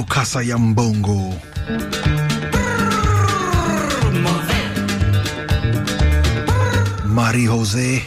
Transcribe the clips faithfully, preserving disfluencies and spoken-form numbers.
Kasa ya Mbongo. Marie Jose.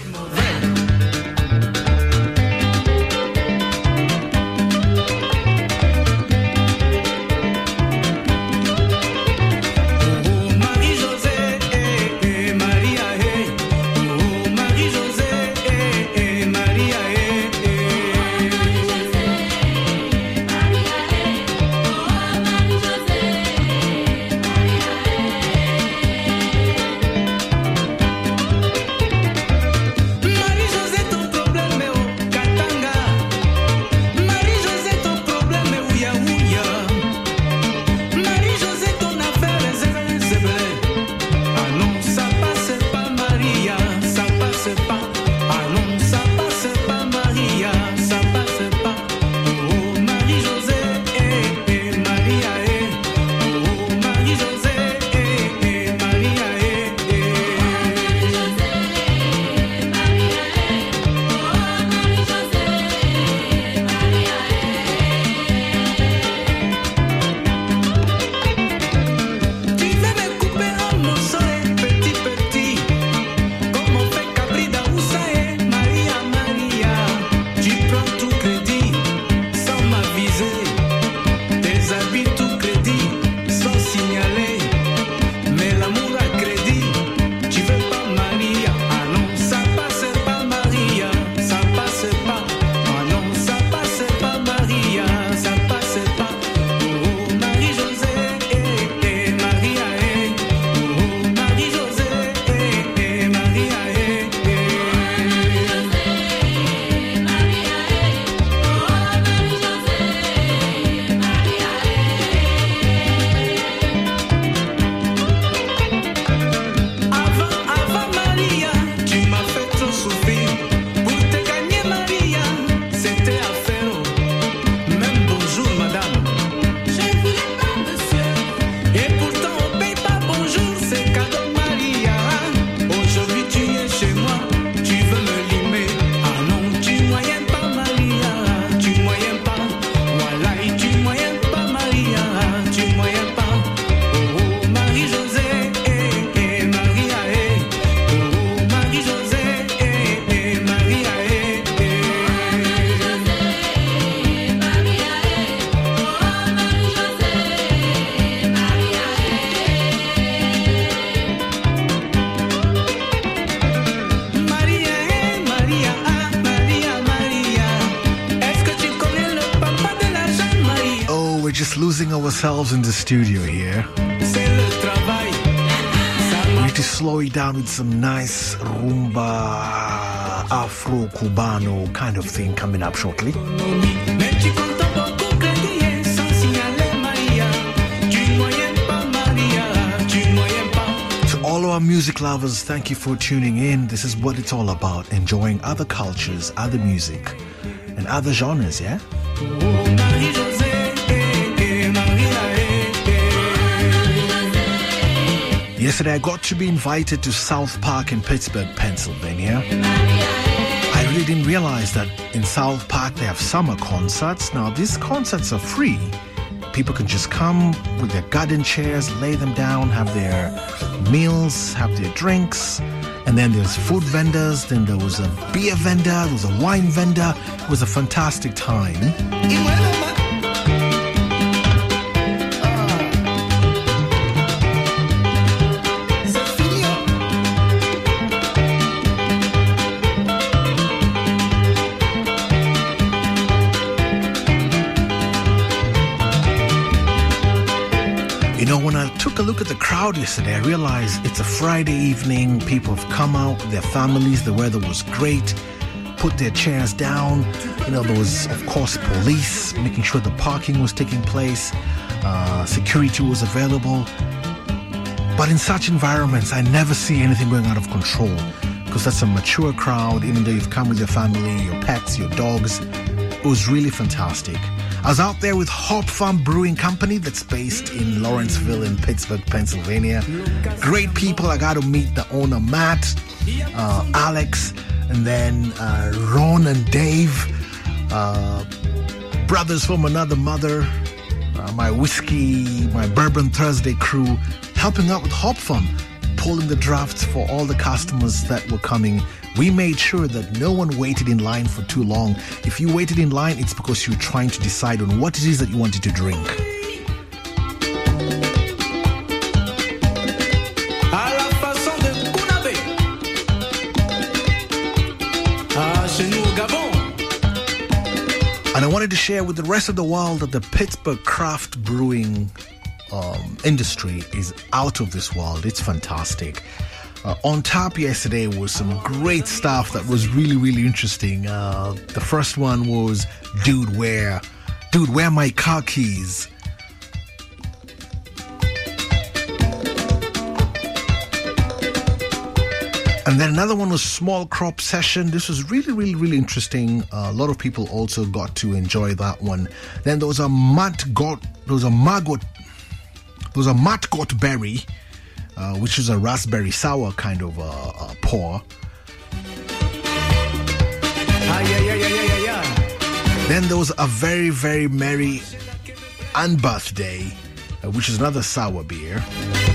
Ourselves in the studio here. We need to slow it down with some nice rumba, Afro Cubano kind of thing coming up shortly. To all our music lovers, thank you for tuning in. This is what it's all about, enjoying other cultures, other music, and other genres, yeah? Yesterday I got to be invited to South Park in Pittsburgh, Pennsylvania. I really didn't realize that in South Park they have summer concerts. Now these concerts are free. People can just come with their garden chairs, lay them down, have their meals, have their drinks. And then there's food vendors, then there was a beer vendor, there was a wine vendor. It was a fantastic time. You know, when I took a look at the crowd yesterday, I realized it's a Friday evening. People have come out with their families. The weather was great. Put their chairs down. You know, there was, of course, police making sure the parking was taking place. Uh, security was available. But in such environments, I never see anything going out of control, because that's a mature crowd, even though you've come with your family, your pets, your dogs. It was really fantastic. I was out there with Hop Farm Brewing Company that's based in Lawrenceville in Pittsburgh, Pennsylvania. Great people. I got to meet the owner, Matt, uh, Alex, and then uh, Ron and Dave, uh, brothers from another mother. uh, my whiskey, my Bourbon Thursday crew, helping out with Hop Fun, pulling the drafts for all the customers that were coming. We made sure that no one waited in line for too long. If you waited in line, it's because you were trying to decide on what it is that you wanted to drink. And I wanted to share with the rest of the world that the Pittsburgh craft brewing um, industry is out of this world. It's fantastic. Uh, on tap yesterday was some great stuff that was really, really interesting. Uh, the first one was Dude, Where? Dude, Where My Car Keys? And then another one was Small Crop Session. This was really, really, really interesting. Uh, a lot of people also got to enjoy that one. Then there was a Matt Got, there was a Margot, there was a Matt Got Berry, uh, which is a raspberry sour kind of uh, uh, pour. Ah, yeah, yeah, yeah, yeah, yeah, yeah. Then there was a Very, Very Merry and Birthday, uh, which is another sour beer.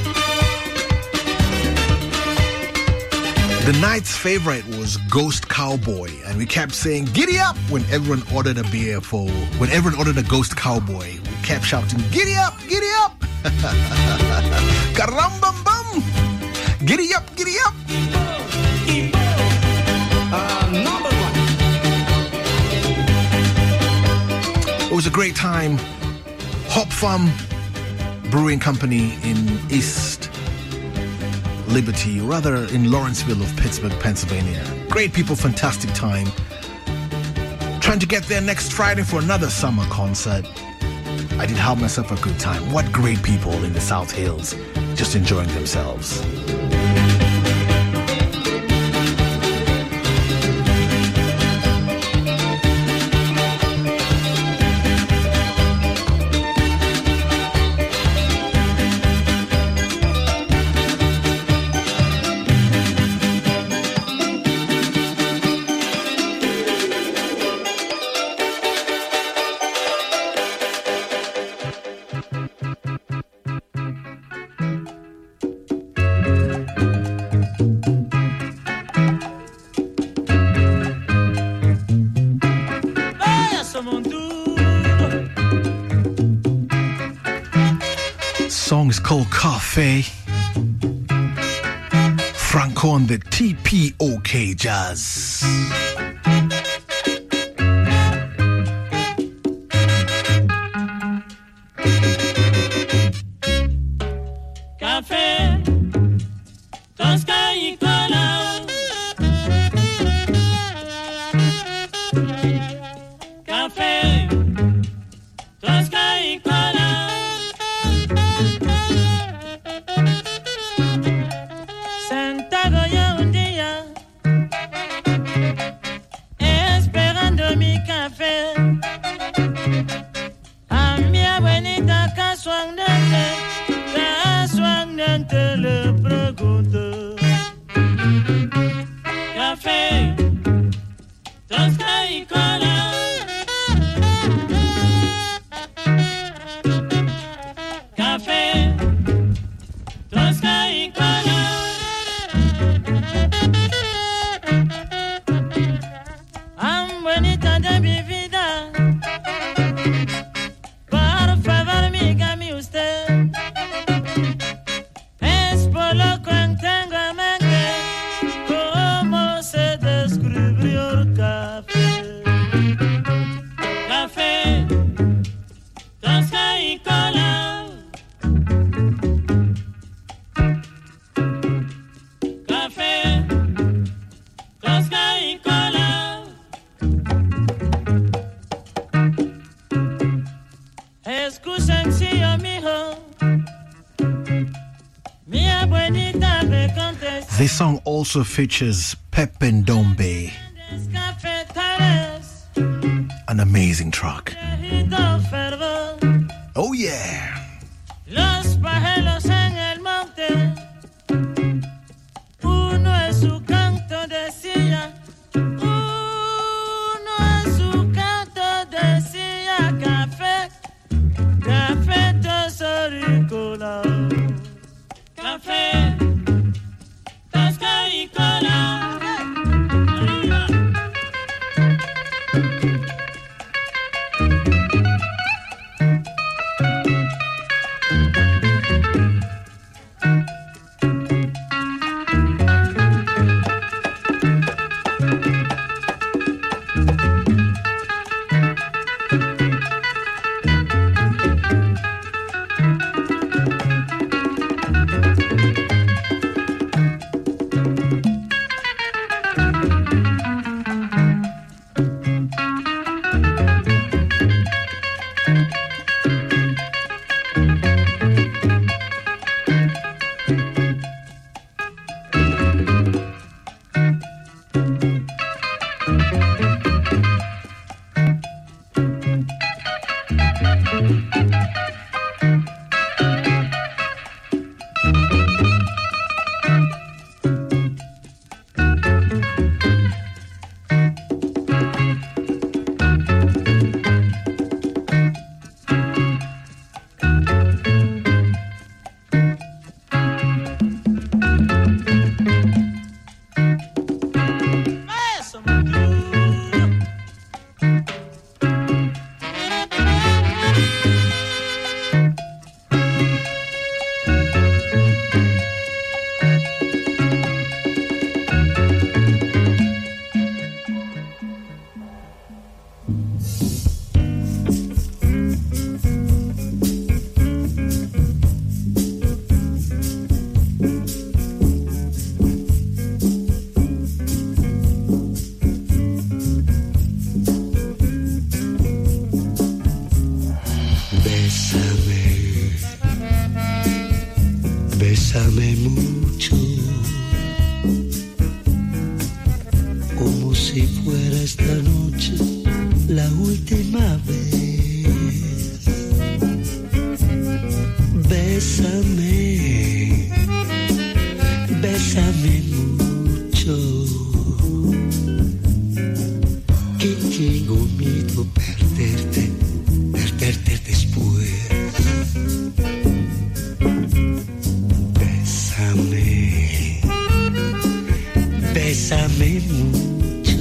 The night's favorite was Ghost Cowboy, and we kept saying "Giddy up" when everyone ordered a beer for when everyone ordered a Ghost Cowboy. We kept shouting "Giddy up, giddy up!" Karambam bum! Giddy up, giddy up! Uh, number one. It was a great time. Hop Farm Brewing Company in East Liberty, rather in Lawrenceville of Pittsburgh, Pennsylvania. Great people, fantastic time. Trying to get there next Friday for another summer concert. I did have myself a good time. What great people in the South Hills, just enjoying themselves. Song is called Cafe. Franco on the T P O K Jazz. Café, Tosca y cola. Café, Tosca y cola. Sentado ya un día, esperando mi café. A mi abuelita casualmente, casualmente le pregunto: café, tosca y cola. Café, tosca y cola. Abuelita de mi vida, por favor, dígame usted, es por lo que tengo en mente cómo se descubrió el café. Café, tosca y cola. Café, tosca y cola. Escuchen si yo mijo, mi abuelita me contesta. This song also features Pepe Ndombe, an amazing track. Oh yeah. Los pajeros en el monte, uno en su canto decía, uno en su canto decía café, café. Bésame mucho, como si fuera esta noche la última vez. Bésame, bésame mucho, que tengo miedo perderte, perderte después. Bésame mucho,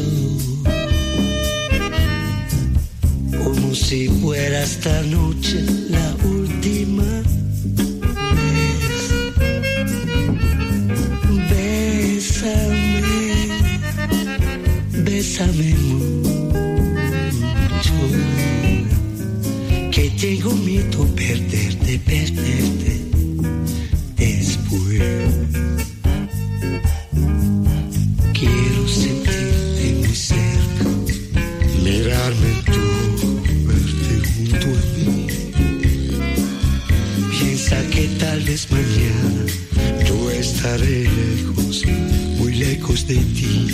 como si fuera esta noche la última vez. Bésame, bésame mucho, que tengo miedo perderte, perderte después. Quiero sentirte muy cerca, mirarme tú, verte junto a mí. Piensa que tal vez mañana yo estaré lejos, muy lejos de ti.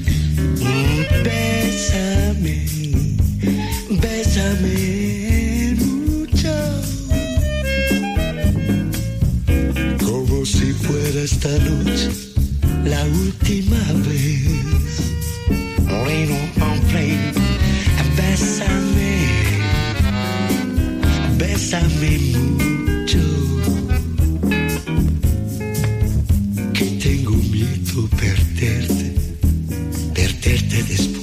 Bésame, bésame mucho, como si fuera esta noche la última vez. Lean on play. Bésame, bésame mucho, que tengo miedo perderte, perderte después.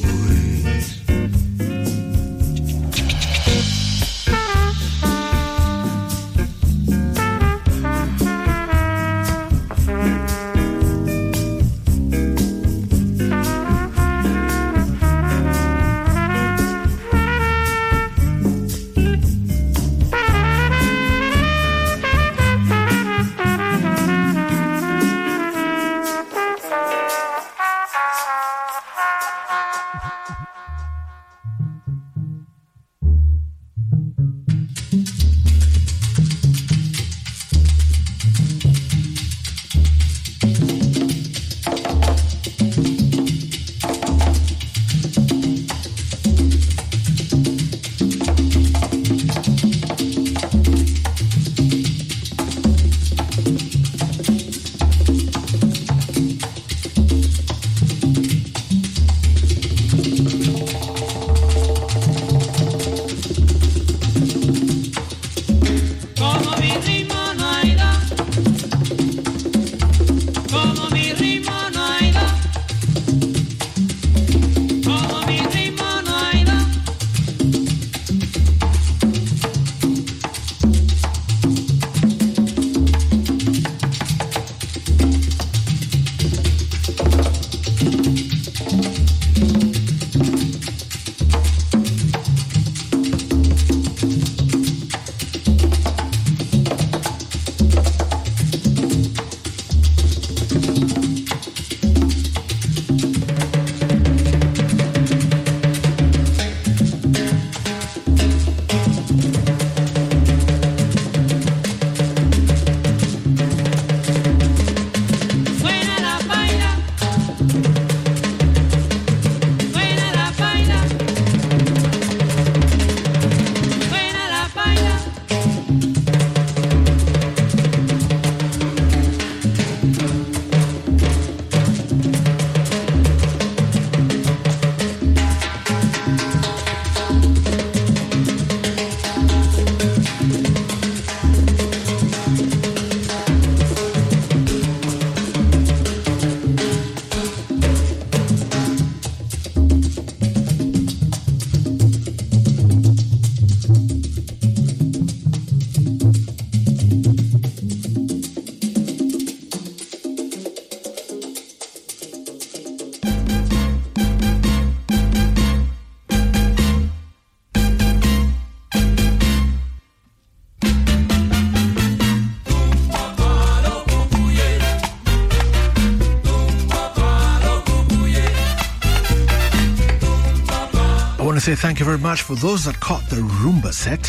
Say thank you very much for those that caught the rumba set.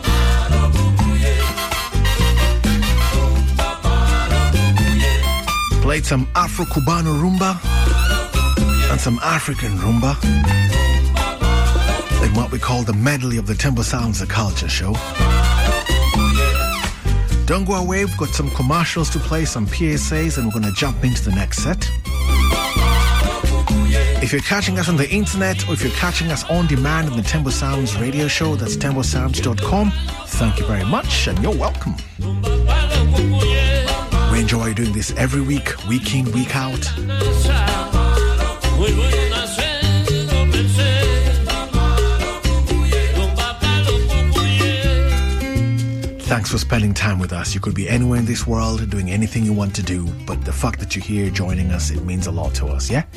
Played some Afro-Cubano rumba and some African rumba in what we call the medley of the Tembo Sounds the Culture Show. Don't go away, we've got some commercials to play, some P S As, and we're going to jump into the next set. If you're catching us on the internet or if you're catching us on demand on the Tembo Sounds radio show, that's tembo sounds dot com, thank you very much and you're welcome. We enjoy doing this every week, week in, week out. Thanks for spending time with us. You could be anywhere in this world doing anything you want to do, but the fact that you're here joining us, it means a lot to us, yeah?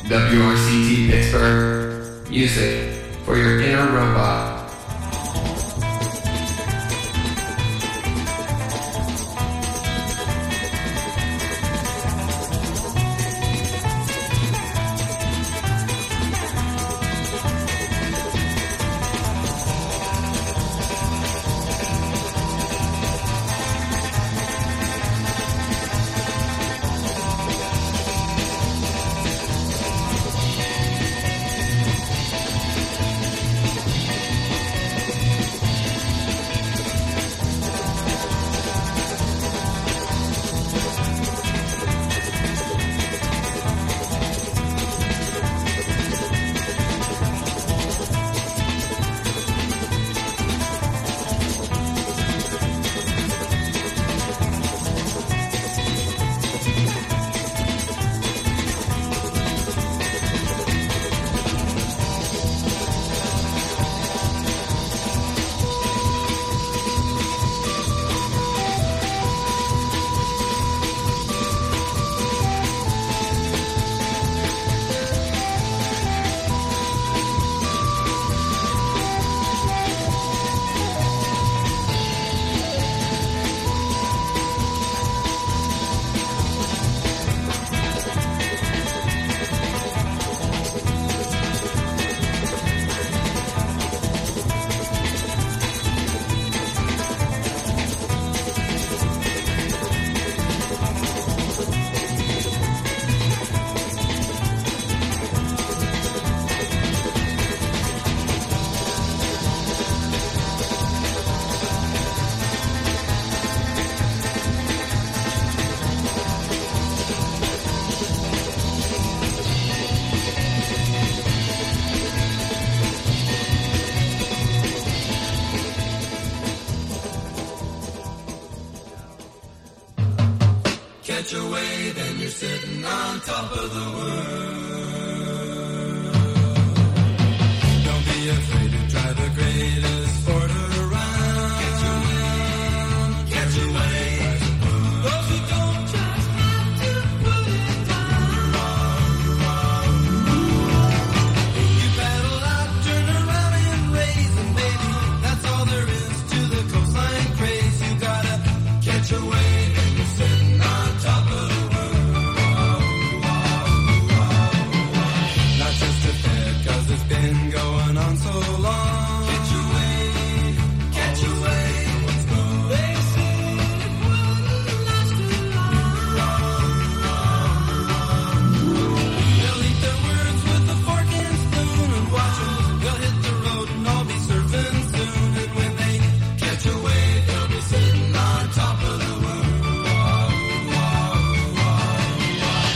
W R C T Pittsburgh. Music for your inner robot. Catch a wave and you're sitting on top of the world. Don't be afraid to try the greatest.